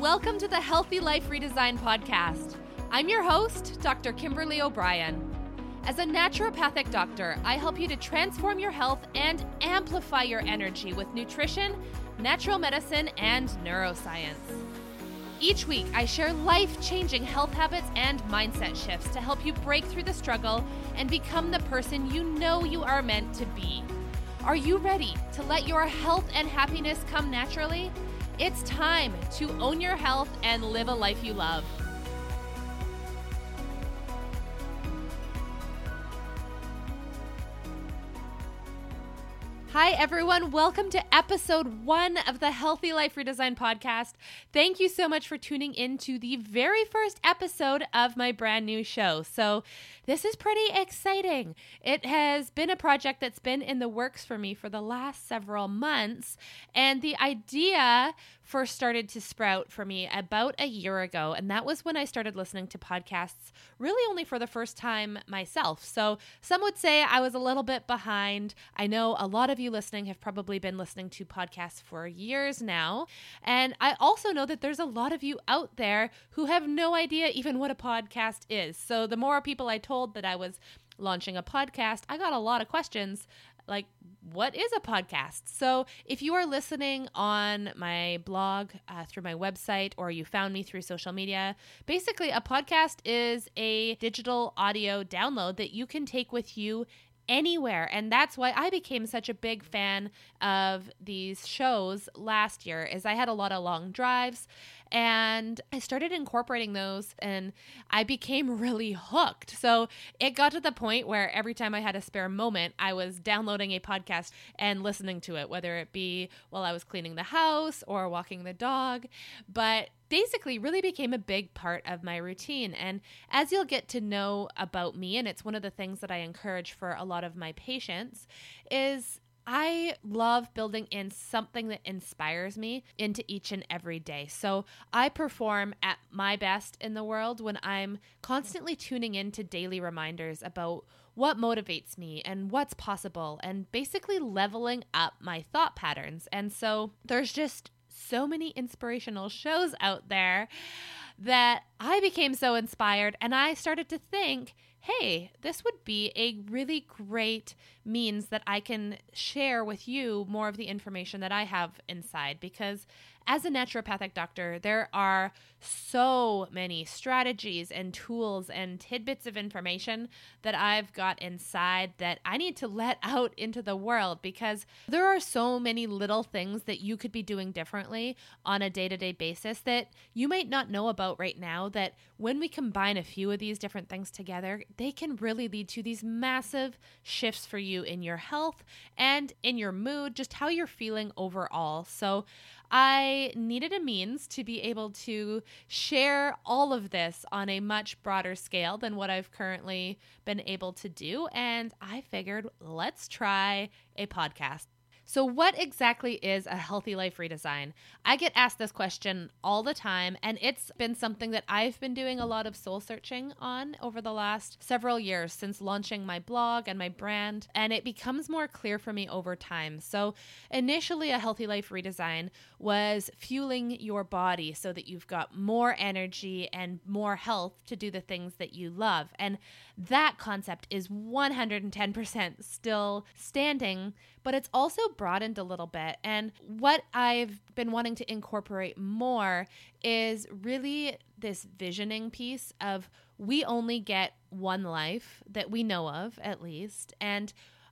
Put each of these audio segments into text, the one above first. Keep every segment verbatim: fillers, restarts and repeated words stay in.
Welcome to the Healthy Life Redesign podcast. I'm your host, Doctor Kimberly O'Brien. As a naturopathic doctor, I help you to transform your health and amplify your energy with nutrition, natural medicine, and neuroscience. Each week, I share life-changing health habits and mindset shifts to help you break through the struggle and become the person you know you are meant to be. Are you ready to let your health and happiness come naturally? It's time to own your health and live a life you love. Hi, everyone. Welcome to episode one of the Healthy Life Redesign podcast. Thank you so much for tuning in to the very first episode of my brand new show. So this is pretty exciting. It has been a project that's been in the works for me for the last several months, and the idea first started to sprout for me about a year ago, and that was when I started listening to podcasts really only for the first time myself. So some would say I was a little bit behind. I know a lot of you listening have probably been listening to podcasts for years now, and I also know that there's a lot of you out there who have no idea even what a podcast is. So the more people I told that I was launching a podcast, I got a lot of questions like, what is a podcast? So if you are listening on my blog, uh, through my website, or you found me through social media, basically a podcast is a digital audio download that you can take with you anywhere. And that's why I became such a big fan of these shows last year, is I had a lot of long drives and I started incorporating those and I became really hooked. So it got to the point where every time I had a spare moment, I was downloading a podcast and listening to it, whether it be while I was cleaning the house or walking the dog. But basically really became a big part of my routine. And as you'll get to know about me, and it's one of the things that I encourage for a lot of my patients, is I love building in something that inspires me into each and every day. So I perform at my best in the world when I'm constantly tuning into daily reminders about what motivates me and what's possible, and basically leveling up my thought patterns. And so there's just so many inspirational shows out there that I became so inspired, and I started to think, hey, this would be a really great means that I can share with you more of the information that I have inside. Because as a naturopathic doctor, there are so many strategies and tools and tidbits of information that I've got inside that I need to let out into the world, because there are so many little things that you could be doing differently on a day-to-day basis that you might not know about right now, that when we combine a few of these different things together, they can really lead to these massive shifts for you in your health and in your mood, just how you're feeling overall. So I needed a means to be able to share all of this on a much broader scale than what I've currently been able to do. And I figured, let's try a podcast. So what exactly is a healthy life redesign? I get asked this question all the time, and it's been something that I've been doing a lot of soul searching on over the last several years since launching my blog and my brand, and it becomes more clear for me over time. So initially, a healthy life redesign was fueling your body so that you've got more energy and more health to do the things that you love. And that concept is one hundred ten percent still standing, but it's also broadened a little bit. And what I've been wanting to incorporate more is really this visioning piece of, we only get one life that we know of, at least. And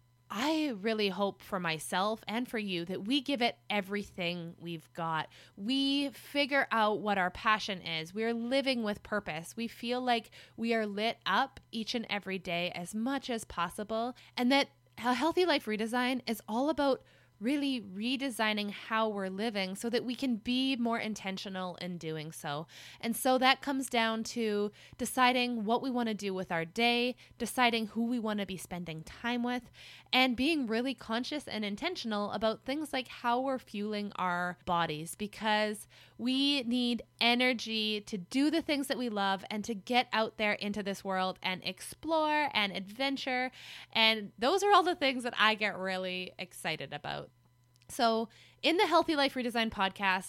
I really hope for myself and for you that we give it everything we've got. We figure out what our passion is. We're living with purpose. We feel like we are lit up each and every day as much as possible. And that a healthy life redesign is all about really redesigning how we're living so that we can be more intentional in doing so. And so that comes down to deciding what we want to do with our day, deciding who we want to be spending time with, and being really conscious and intentional about things like how we're fueling our bodies, because we need energy to do the things that we love and to get out there into this world and explore and adventure. And those are all the things that I get really excited about. So in the Healthy Life Redesign podcast,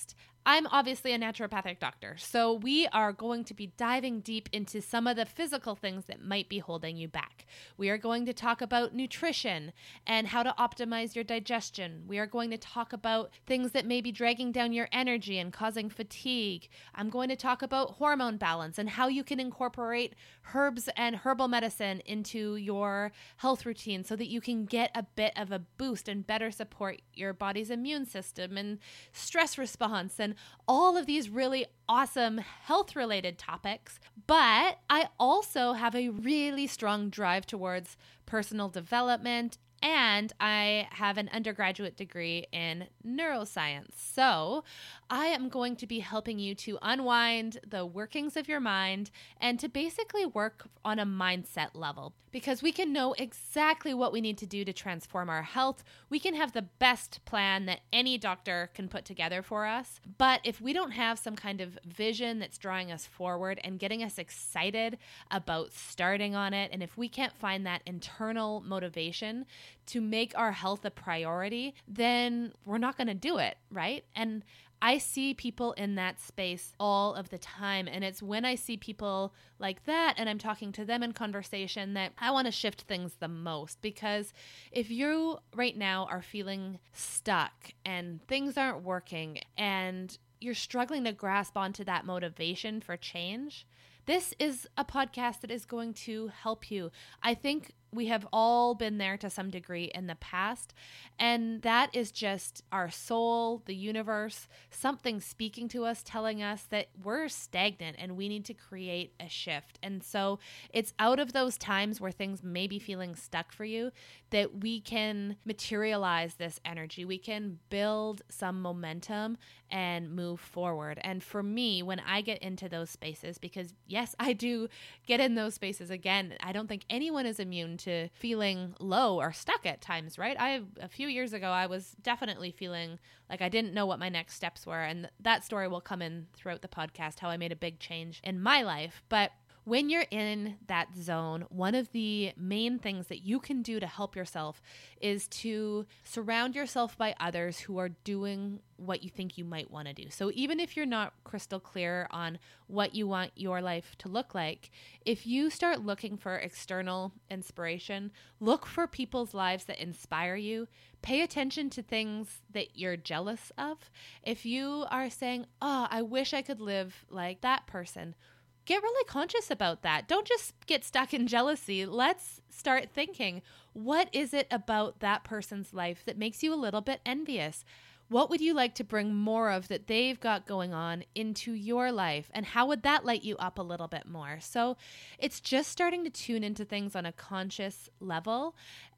I'm obviously a naturopathic doctor, so we are going to be diving deep into some of the physical things that might be holding you back. We are going to talk about nutrition and how to optimize your digestion. We are going to talk about things that may be dragging down your energy and causing fatigue. I'm going to talk about hormone balance and how you can incorporate herbs and herbal medicine into your health routine so that you can get a bit of a boost and better support your body's immune system and stress response and all of these really awesome health-related topics. But I also have a really strong drive towards personal development, and I have an undergraduate degree in neuroscience. So I am going to be helping you to unwind the workings of your mind and to basically work on a mindset level, because we can know exactly what we need to do to transform our health. We can have the best plan that any doctor can put together for us. But if we don't have some kind of vision that's drawing us forward and getting us excited about starting on it, and if we can't find that internal motivation to make our health a priority, then we're not going to do it, right? And I see people in that space all of the time. And it's when I see people like that and I'm talking to them in conversation that I want to shift things the most. Because if you right now are feeling stuck and things aren't working and you're struggling to grasp onto that motivation for change, this is a podcast that is going to help you. I think we have all been there to some degree in the past, and that is just our soul, the universe, something speaking to us, telling us that we're stagnant and we need to create a shift. And so it's out of those times where things may be feeling stuck for you that we can materialize this energy. We can build some momentum and move forward. And for me, when I get into those spaces, because yes, I do get in those spaces again, I don't think anyone is immune to feeling low or stuck at times, right? I a few years ago, I was definitely feeling like I didn't know what my next steps were. And that story will come in throughout the podcast, how I made a big change in my life. But when you're in that zone, one of the main things that you can do to help yourself is to surround yourself by others who are doing what you think you might want to do. So even if you're not crystal clear on what you want your life to look like, if you start looking for external inspiration, look for people's lives that inspire you. Pay attention to things that you're jealous of. If you are saying, oh, I wish I could live like that person, get really conscious about that. Don't just get stuck in jealousy. Let's start thinking, what is it about that person's life that makes you a little bit envious? What would you like to bring more of that they've got going on into your life? And how would that light you up a little bit more? So it's just starting to tune into things on a conscious level.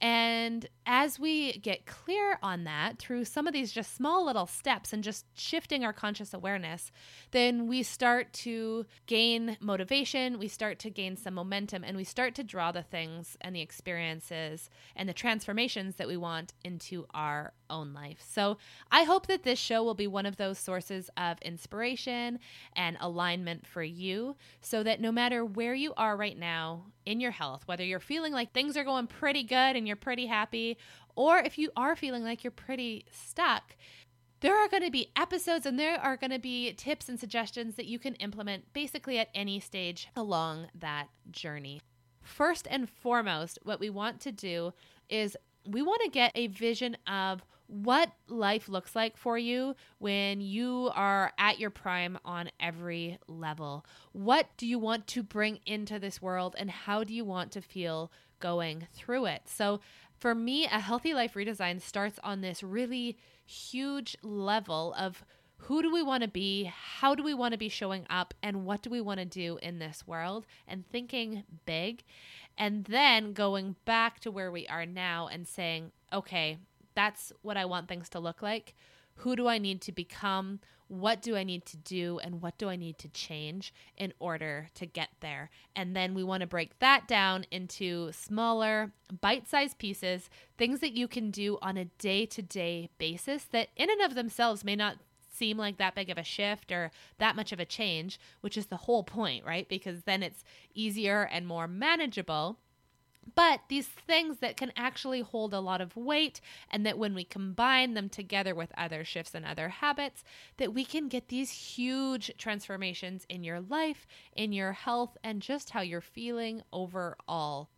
And as we get clear on that through some of these just small little steps and just shifting our conscious awareness, then we start to gain motivation, we start to gain some momentum, and we start to draw the things and the experiences and the transformations that we want into our own life. So I hope that this show will be one of those sources of inspiration and alignment for you, so that no matter where you are right now in your health, whether you're feeling like things are going pretty good and you're pretty happy, or if you are feeling like you're pretty stuck, there are going to be episodes and there are going to be tips and suggestions that you can implement basically at any stage along that journey. First and foremost, what we want to do is we want to get a vision of what life looks like for you when you are at your prime on every level. What do you want to bring into this world, and how do you want to feel going through it? So for me, a healthy life redesign starts on this really huge level of who do we want to be, how do we want to be showing up, and what do we want to do in this world, and thinking big, and then going back to where we are now and saying, okay, that's what I want things to look like. Who do I need to become? What do I need to do? And what do I need to change in order to get there? And then we want to break that down into smaller, bite-sized pieces, things that you can do on a day-to-day basis that in and of themselves may not seem like that big of a shift or that much of a change, which is the whole point, right? Because then it's easier and more manageable. But these things that can actually hold a lot of weight, and that when we combine them together with other shifts and other habits, that we can get these huge transformations in your life, in your health, and just how you're feeling overall.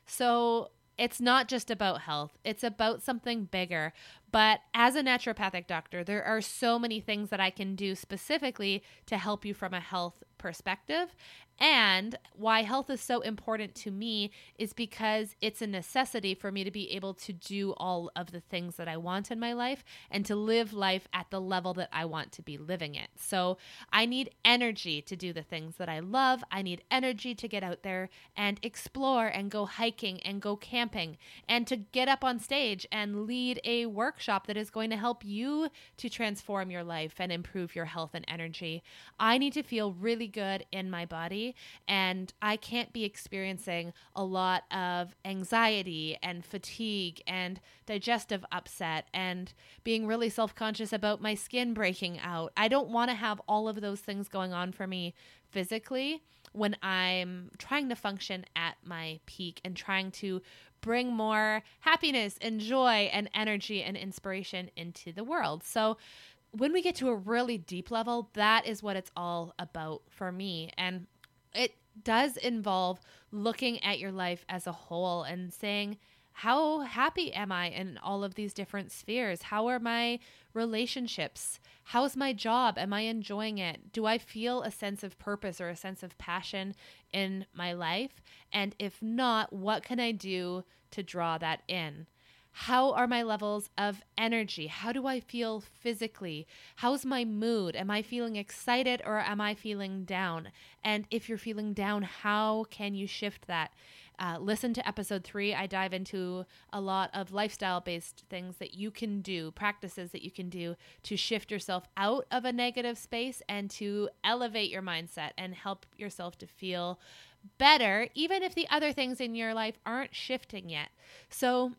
So it's not just about health, it's about something bigger. But as a naturopathic doctor, there are so many things that I can do specifically to help you from a health perspective. And why health is so important to me is because it's a necessity for me to be able to do all of the things that I want in my life and to live life at the level that I want to be living it. So I need energy to do the things that I love. I need energy to get out there and explore and go hiking and go camping and to get up on stage and lead a workshop that is going to help you to transform your life and improve your health and energy. I need to feel really good in my body, and I can't be experiencing a lot of anxiety and fatigue and digestive upset and being really self-conscious about my skin breaking out. I don't want to have all of those things going on for me physically when I'm trying to function at my peak and trying to bring more happiness and joy and energy and inspiration into the world. So when we get to a really deep level, that is what it's all about for me. And it does involve looking at your life as a whole and saying, how happy am I in all of these different spheres? How are my relationships? How's my job? Am I enjoying it? Do I feel a sense of purpose or a sense of passion in my life? And if not, what can I do to draw that in? How are my levels of energy? How do I feel physically? How's my mood? Am I feeling excited or am I feeling down? And if you're feeling down, how can you shift that? Uh, listen to episode three. I dive into a lot of lifestyle-based things that you can do, practices that you can do to shift yourself out of a negative space and to elevate your mindset and help yourself to feel better, even if the other things in your life aren't shifting yet. So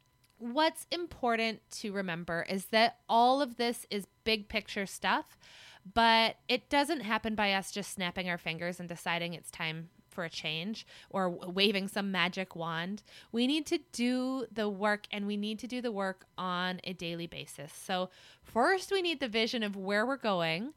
what's important to remember is that all of this is big picture stuff, but it doesn't happen by us just snapping our fingers and deciding it's time for a change or waving some magic wand. We need to do the work, and we need to do the work on a daily basis. So first we need the vision of where we're going,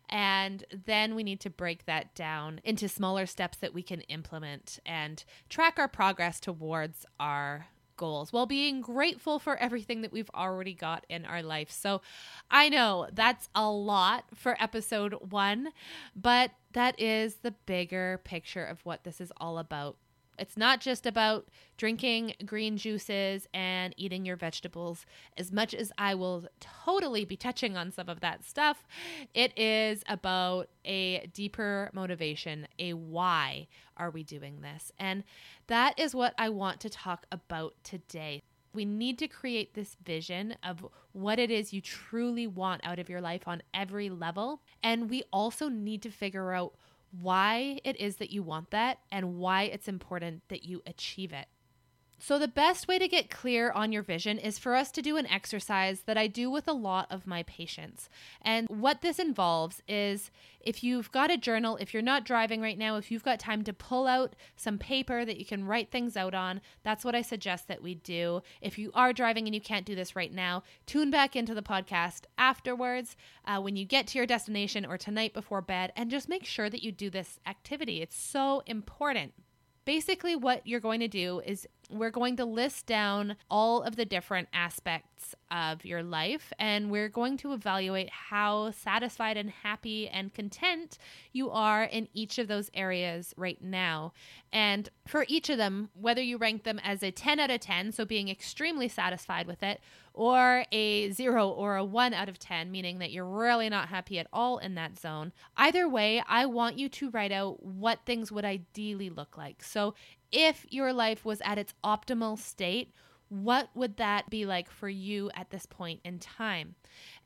and then we need to break that down into smaller steps that we can implement and track our progress towards our goals while being grateful for everything that we've already got in our life. So I know that's a lot for episode one, but that is the bigger picture of what this is all about. It's not just about drinking green juices and eating your vegetables. As much as I will totally be touching on some of that stuff, it is about a deeper motivation, a why are we doing this? And that is what I want to talk about today. We need to create this vision of what it is you truly want out of your life on every level. And we also need to figure out why it is that you want that and why it's important that you achieve it. So the best way to get clear on your vision is for us to do an exercise that I do with a lot of my patients. And what this involves is, if you've got a journal, if you're not driving right now, if you've got time to pull out some paper that you can write things out on, that's what I suggest that we do. If you are driving and you can't do this right now, tune back into the podcast afterwards uh, when you get to your destination or tonight before bed, and just make sure that you do this activity. It's so important. Basically, what you're going to do is we're going to list down all of the different aspects of your life, and we're going to evaluate how satisfied and happy and content you are in each of those areas right now. And for each of them, whether you rank them as a ten out of ten, so being extremely satisfied with it, or a zero or a one out of ten, meaning that you're really not happy at all in that zone. Either way, I want you to write out what things would ideally look like. So if your life was at its optimal state, what would that be like for you at this point in time?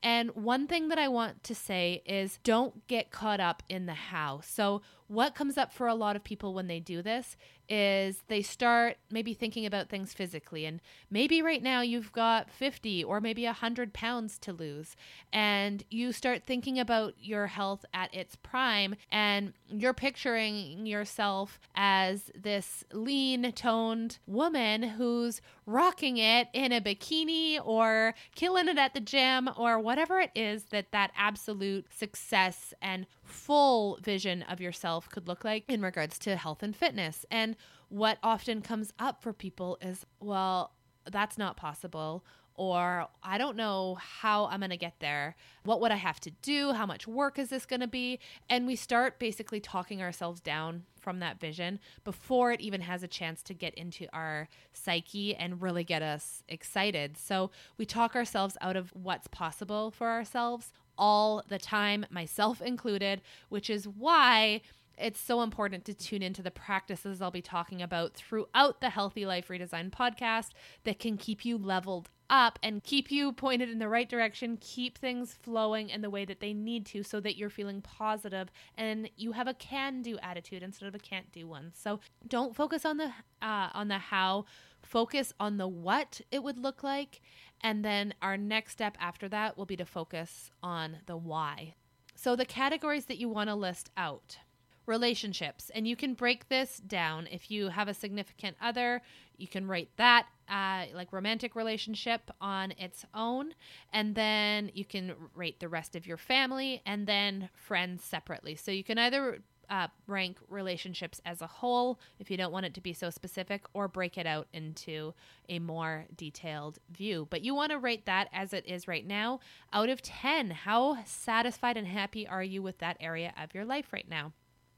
And one thing that I want to say is don't get caught up in the how. So what comes up for a lot of people when they do this is they start maybe thinking about things physically. And maybe right now you've got fifty or maybe one hundred pounds to lose. And you start thinking about your health at its prime. And you're picturing yourself as this lean, toned woman who's rocking it in a bikini or killing it at the gym or whatever it is that that absolute success and full vision of yourself could look like in regards to health and fitness. And what often comes up for people is, well, that's not possible, or I don't know how I'm going to get there. What would I have to do? How much work is this going to be? And we start basically talking ourselves down from that vision before it even has a chance to get into our psyche and really get us excited. So we talk ourselves out of what's possible for ourselves all the time, myself included, which is why it's so important to tune into the practices I'll be talking about throughout the Healthy Life Redesign podcast that can keep you leveled up and keep you pointed in the right direction, keep things flowing in the way that they need to so that you're feeling positive and you have a can-do attitude instead of a can't-do one. So don't focus on the uh, on the how, focus on the what it would look like. And then our next step after that will be to focus on the why. So the categories that you want to list out. Relationships. And you can break this down. If you have a significant other, you can rate that uh, like romantic relationship on its own. And then you can rate the rest of your family and then friends separately. So you can either uh, rank relationships as a whole if you don't want it to be so specific, or break it out into a more detailed view. But you want to rate that as it is right now out of ten. How satisfied and happy are you with that area of your life right now?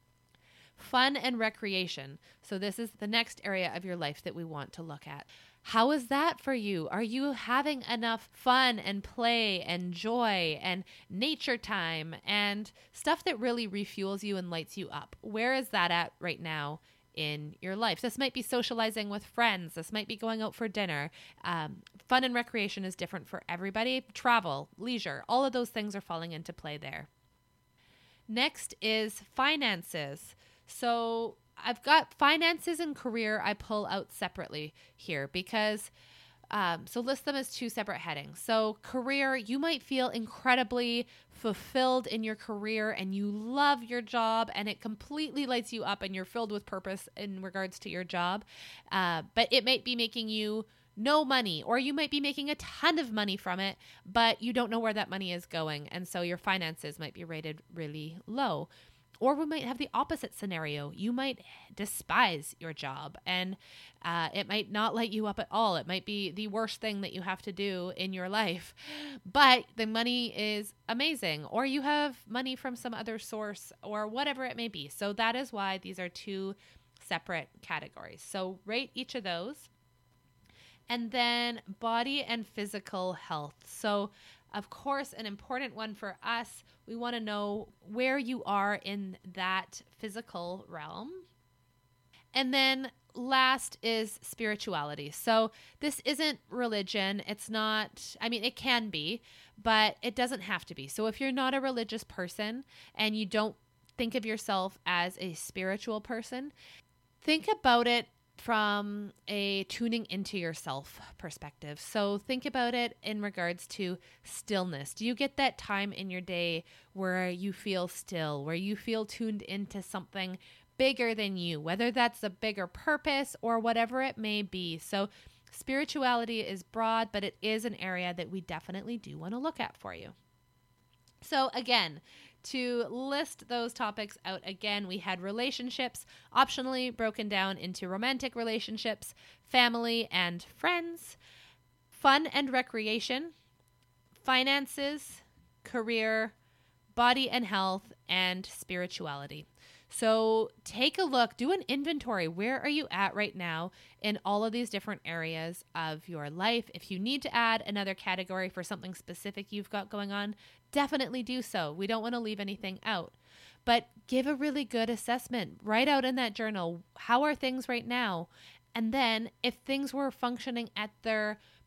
Fun and recreation. So this is the next area of your life that we want to look at. How is that for you? Are you having enough fun and play and joy and nature time and stuff that really refuels you and lights you up? Where is that at right now in your life? This might be socializing with friends. This might be going out for dinner. Um, fun and recreation is different for everybody. Travel, leisure, all of those things are falling into play there. Next is finances. So I've got finances and career I pull out separately here because, um, so list them as two separate headings. So career, you might feel incredibly fulfilled in your career and you love your job and it completely lights you up and you're filled with purpose in regards to your job. Uh, but it might be making you no money, or you might be making a ton of money from it, but you don't know where that money is going. And so your finances might be rated really low. Or we might have the opposite scenario. You might despise your job and uh, it might not light you up at all. It might be the worst thing that you have to do in your life, but the money is amazing, or you have money from some other source or whatever it may be. So that is why these are two separate categories. So rate each of those. And then body and physical health. So of course, an important one for us, we want to know where you are in that physical realm. And then last is spirituality. So this isn't religion. It's not, I mean, it can be, but it doesn't have to be. So if you're not a religious person and you don't think of yourself as a spiritual person, think about it from a tuning into yourself perspective. So think about it in regards to stillness. Do you get that time in your day where you feel still, where you feel tuned into something bigger than you, whether that's a bigger purpose or whatever it may be? So spirituality is broad, but it is an area that we definitely do want to look at for you. So again, to list those topics out again, we had relationships, optionally broken down into romantic relationships, family and friends, fun and recreation, finances, career, body and health, and spirituality. So take a look, do an inventory. Where are you at right now in all of these different areas of your life? If you need to add another category for something specific you've got going on, definitely do so. We don't want to leave anything out. But give a really good assessment. Write out in that journal, how are things right now? And then if things were functioning at their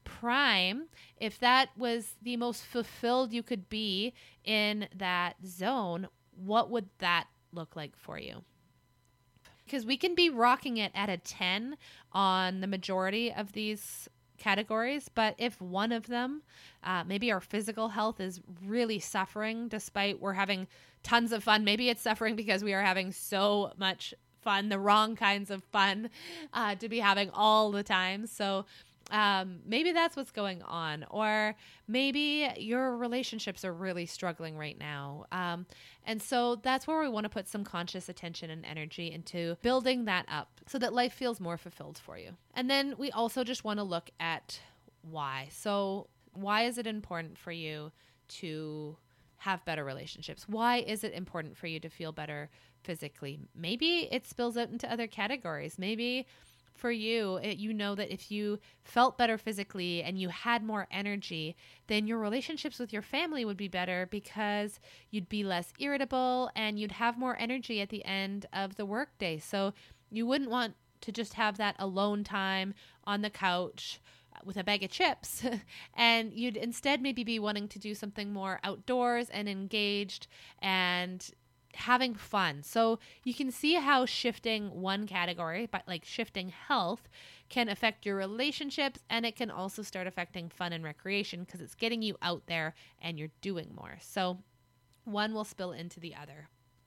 prime, if that was the most fulfilled you could be in that zone, what would that look like for you? Because we can be rocking it at a ten on the majority of these categories, but if one of them, uh, maybe our physical health is really suffering despite we're having tons of fun, maybe it's suffering because we are having so much fun, the wrong kinds of fun uh, to be having all the time. So um, maybe that's what's going on. Or maybe your relationships are really struggling right now. Um, and so that's where we want to put some conscious attention and energy into building that up so that life feels more fulfilled for you. And then we also just want to look at why. So why is it important for you to have better relationships? Why is it important for you to feel better physically? Maybe it spills out into other categories. Maybe for you, it, you know that if you felt better physically and you had more energy, then your relationships with your family would be better because you'd be less irritable and you'd have more energy at the end of the workday. So you wouldn't want to just have that alone time on the couch with a bag of chips, and you'd instead maybe be wanting to do something more outdoors and engaged and having fun. So you can see how shifting one category, but like shifting health, can affect your relationships, and it can also start affecting fun and recreation because it's getting you out there and you're doing more. So one will spill into the other.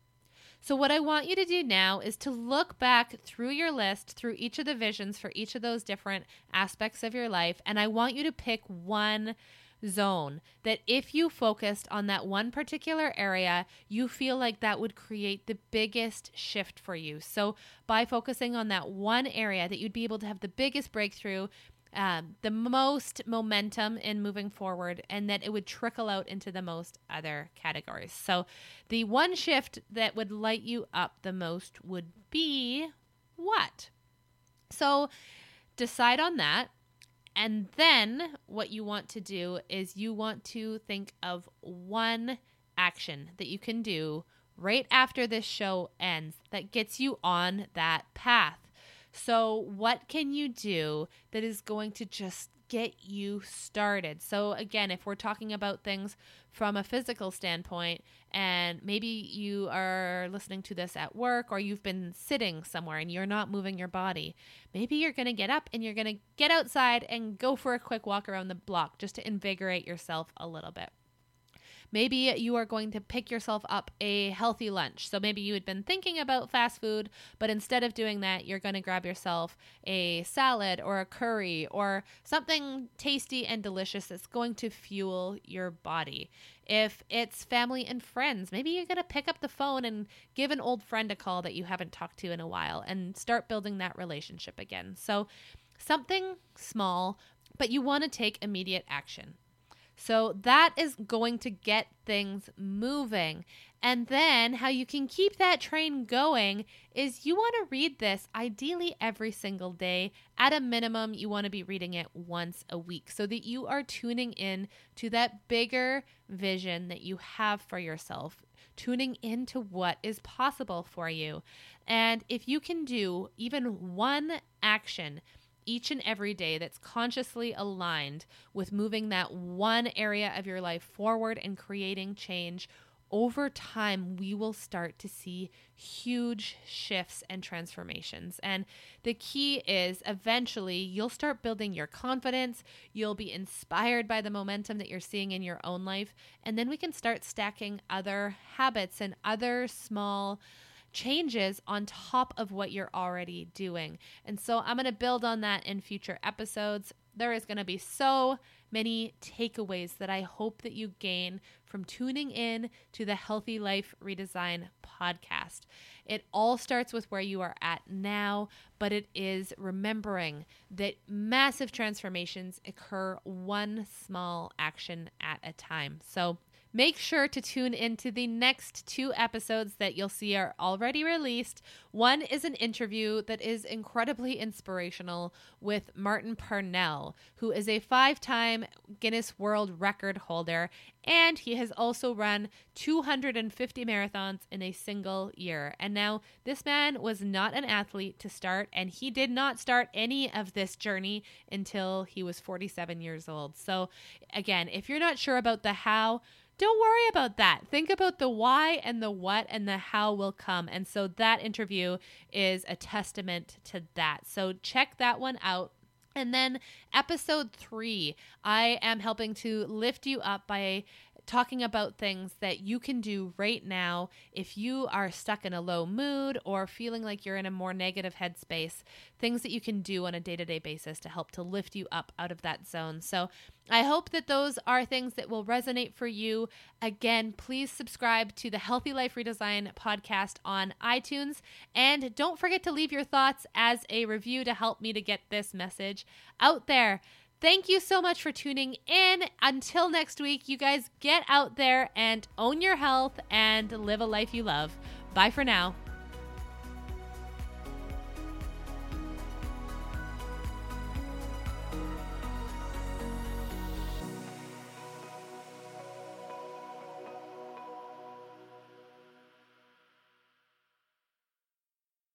So what I want you to do now is to look back through your list, through each of the visions for each of those different aspects of your life, and I want you to pick one zone that if you focused on that one particular area, you feel like that would create the biggest shift for you. So by focusing on that one area that you'd be able to have the biggest breakthrough, um, the most momentum in moving forward, and that it would trickle out into the most other categories. So the one shift that would light you up the most would be what? So decide on that. And then what you want to do is you want to think of one action that you can do right after this show ends that gets you on that path. So what can you do that is going to just get you started? So again, if we're talking about things from a physical standpoint, and maybe you are listening to this at work or you've been sitting somewhere and you're not moving your body, maybe you're going to get up and you're going to get outside and go for a quick walk around the block just to invigorate yourself a little bit. Maybe you are going to pick yourself up a healthy lunch. So maybe you had been thinking about fast food, but instead of doing that, you're going to grab yourself a salad or a curry or something tasty and delicious that's going to fuel your body. If it's family and friends, maybe you're going to pick up the phone and give an old friend a call that you haven't talked to in a while and start building that relationship again. So something small, but you want to take immediate action. So that is going to get things moving. And then how you can keep that train going is you want to read this ideally every single day. At a minimum, you want to be reading it once a week so that you are tuning in to that bigger vision that you have for yourself, tuning into what is possible for you. And if you can do even one action each and every day that's consciously aligned with moving that one area of your life forward and creating change, over time, we will start to see huge shifts and transformations. And the key is eventually you'll start building your confidence. You'll be inspired by the momentum that you're seeing in your own life. And then we can start stacking other habits and other small changes on top of what you're already doing. And so I'm going to build on that in future episodes. There is going to be so many takeaways that I hope that you gain from tuning in to the Healthy Life Redesign podcast. It all starts with where you are at now, but it is remembering that massive transformations occur one small action at a time. So make sure to tune into the next two episodes that you'll see are already released. One is an interview that is incredibly inspirational with Martin Parnell, who is a five-time Guinness World Record holder, and he has also run two hundred fifty marathons in a single year. And now, this man was not an athlete to start, and he did not start any of this journey until he was forty-seven years old. So again, if you're not sure about the how, don't worry about that. Think about the why and the what, and the how will come. And so that interview is a testament to that. So check that one out. And then episode three, I am helping to lift you up by talking about things that you can do right now if you are stuck in a low mood or feeling like you're in a more negative headspace, things that you can do on a day-to-day basis to help to lift you up out of that zone. So I hope that those are things that will resonate for you. Again, please subscribe to the Healthy Life Redesign podcast on iTunes, and don't forget to leave your thoughts as a review to help me to get this message out there. Thank you so much for tuning in. Until next week, you guys get out there and own your health and live a life you love. Bye for now.